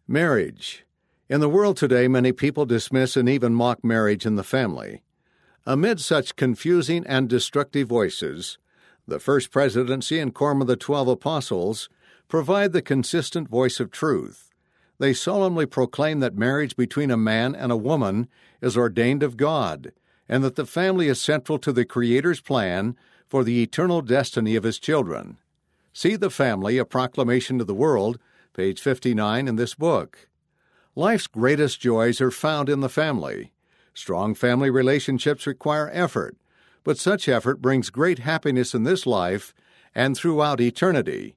Marriage. In the world today, many people dismiss and even mock marriage and the family. Amid such confusing and destructive voices, the First Presidency and Quorum of the 12 Apostles provide the consistent voice of truth. They solemnly proclaim that marriage between a man and a woman is ordained of God, and that the family is central to the Creator's plan for the eternal destiny of His children. See The Family, A Proclamation to the World, page 59 in this book. Life's greatest joys are found in the family. Strong family relationships require effort, but such effort brings great happiness in this life and throughout eternity.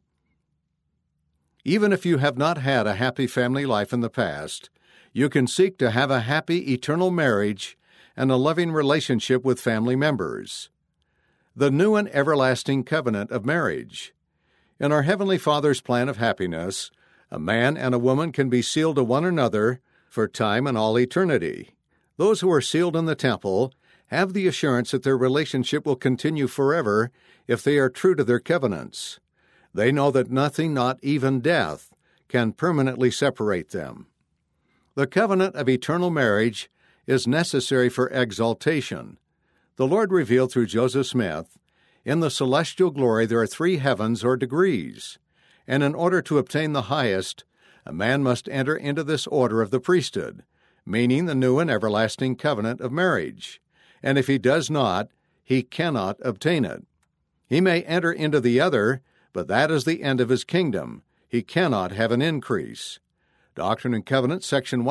Even if you have not had a happy family life in the past, you can seek to have a happy eternal marriage and a loving relationship with family members. The new and everlasting covenant of marriage. In our Heavenly Father's plan of happiness, a man and a woman can be sealed to one another for time and all eternity. Those who are sealed in the temple have the assurance that their relationship will continue forever if they are true to their covenants. They know that nothing, not even death, can permanently separate them. The covenant of eternal marriage is necessary for exaltation. The Lord revealed through Joseph Smith, in the celestial glory there are 3 heavens or degrees, and in order to obtain the highest, a man must enter into this order of the priesthood, meaning the new and everlasting covenant of marriage, and if he does not, he cannot obtain it. He may enter into the other, but that is the end of his kingdom. He cannot have an increase. Doctrine and Covenants, section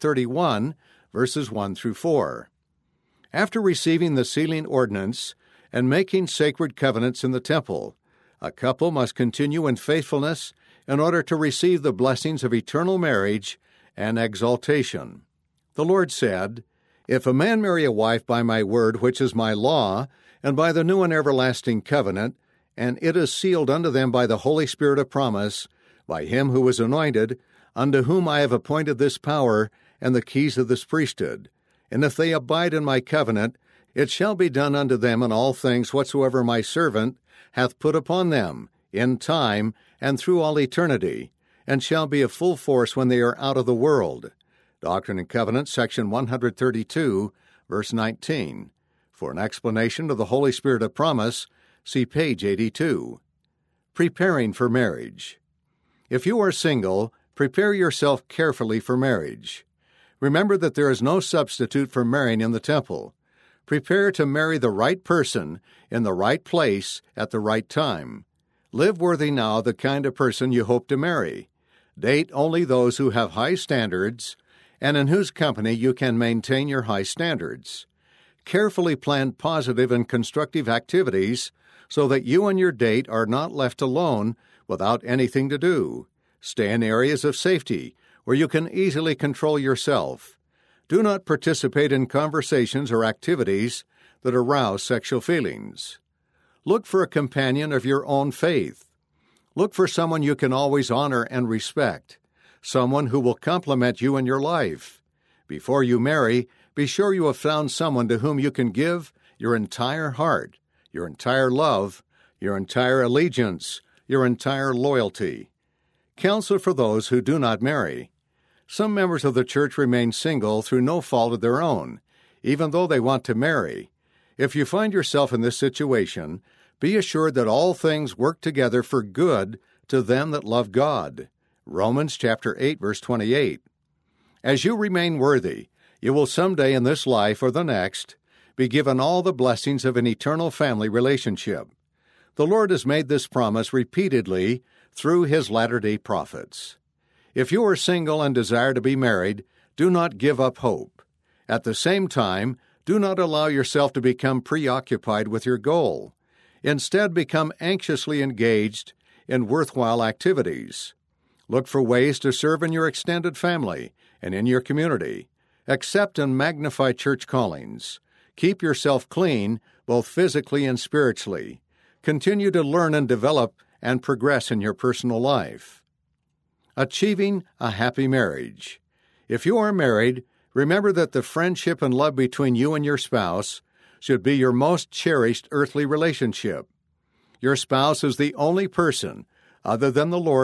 131, verses 1 through 4. After receiving the sealing ordinance and making sacred covenants in the temple, a couple must continue in faithfulness in order to receive the blessings of eternal marriage and exaltation. The Lord said, "If a man marry a wife by my word, which is my law, and by the new and everlasting covenant, and it is sealed unto them by the Holy Spirit of promise, by him who is anointed, unto whom I have appointed this power and the keys of this priesthood. And if they abide in my covenant, it shall be done unto them in all things whatsoever my servant hath put upon them, in time and through all eternity, and shall be of full force when they are out of the world." Doctrine and Covenants, section 132, verse 19. For an explanation of the Holy Spirit of promise, see page 82. Preparing for marriage. If you are single, prepare yourself carefully for marriage. Remember that there is no substitute for marrying in the temple. Prepare to marry the right person in the right place at the right time. Live worthy now the kind of person you hope to marry. Date only those who have high standards and in whose company you can maintain your high standards. Carefully plan positive and constructive activities so that you and your date are not left alone without anything to do. Stay in areas of safety where you can easily control yourself. Do not participate in conversations or activities that arouse sexual feelings. Look for a companion of your own faith. Look for someone you can always honor and respect, someone who will complement you in your life. Before you marry, be sure you have found someone to whom you can give your entire heart, your entire love, your entire allegiance, your entire loyalty. Counsel for those who do not marry. Some members of the church remain single through no fault of their own, even though they want to marry. If you find yourself in this situation, be assured that all things work together for good to them that love God. Romans chapter 8, verse 28. As you remain worthy, you will someday in this life or the next be given all the blessings of an eternal family relationship. The Lord has made this promise repeatedly through His latter-day prophets. If you are single and desire to be married, do not give up hope. At the same time, do not allow yourself to become preoccupied with your goal. Instead, become anxiously engaged in worthwhile activities. Look for ways to serve in your extended family and in your community. Accept and magnify church callings. Keep yourself clean, both physically and spiritually. Continue to learn and develop and progress in your personal life. Achieving a happy marriage. If you are married, remember that the friendship and love between you and your spouse should be your most cherished earthly relationship. Your spouse is the only person, other than the Lord,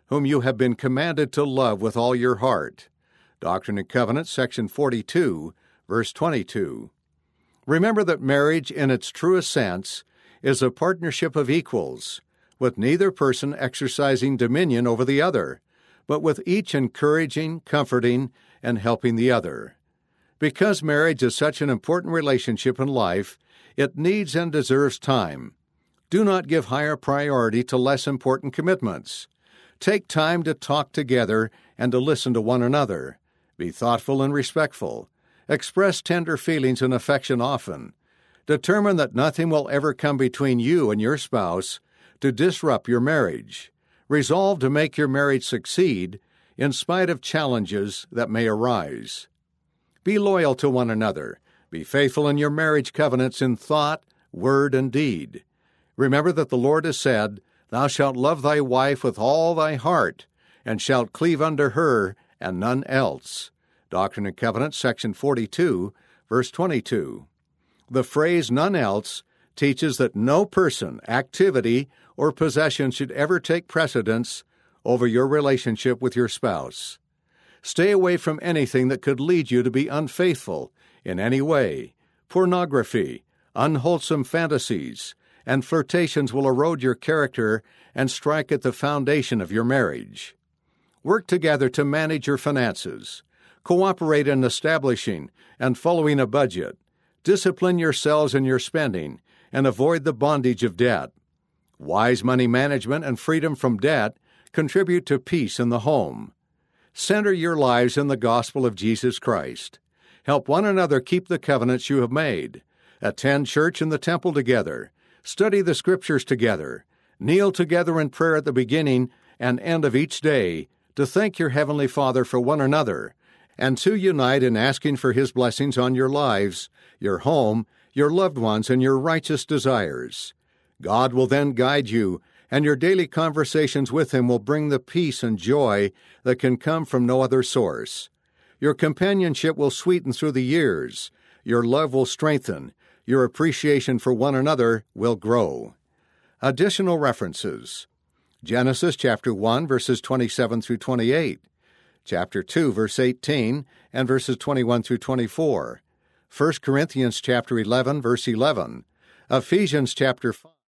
whom you have been commanded to love with all your heart. Doctrine and Covenants, section 42, verse 22. Remember that marriage, in its truest sense, is a partnership of equals, with neither person exercising dominion over the other, but with each encouraging, comforting, and helping the other. Because marriage is such an important relationship in life, it needs and deserves time. Do not give higher priority to less important commitments. Take time to talk together and to listen to one another. Be thoughtful and respectful. Express tender feelings and affection often. Determine that nothing will ever come between you and your spouse to disrupt your marriage. Resolve to make your marriage succeed in spite of challenges that may arise. Be loyal to one another. Be faithful in your marriage covenants in thought, word, and deed. Remember that the Lord has said, "Thou shalt love thy wife with all thy heart, and shalt cleave unto her, and none else." Doctrine and Covenants, section 42, verse 22. The phrase "none else" teaches that no person, activity, or possession should ever take precedence over your relationship with your spouse. Stay away from anything that could lead you to be unfaithful in any way. Pornography, unwholesome fantasies, and flirtations will erode your character and strike at the foundation of your marriage. Work together to manage your finances. Cooperate in establishing and following a budget. Discipline yourselves in your spending and avoid the bondage of debt. Wise money management and freedom from debt contribute to peace in the home. Center your lives in the gospel of Jesus Christ. Help one another keep the covenants you have made. Attend church and the temple together. Study the Scriptures together. Kneel together in prayer at the beginning and end of each day to thank your Heavenly Father for one another, and to unite in asking for His blessings on your lives, your home, your loved ones, and your righteous desires. God will then guide you, and your daily conversations with Him will bring the peace and joy that can come from no other source. Your companionship will sweeten through the years. Your love will strengthen. Your appreciation for one another will grow. Additional references: Genesis chapter 1, verses 27 through 28. Chapter 2, verse 18, and verses 21 through 24. 1 Corinthians chapter 11, verse 11. Ephesians chapter 5.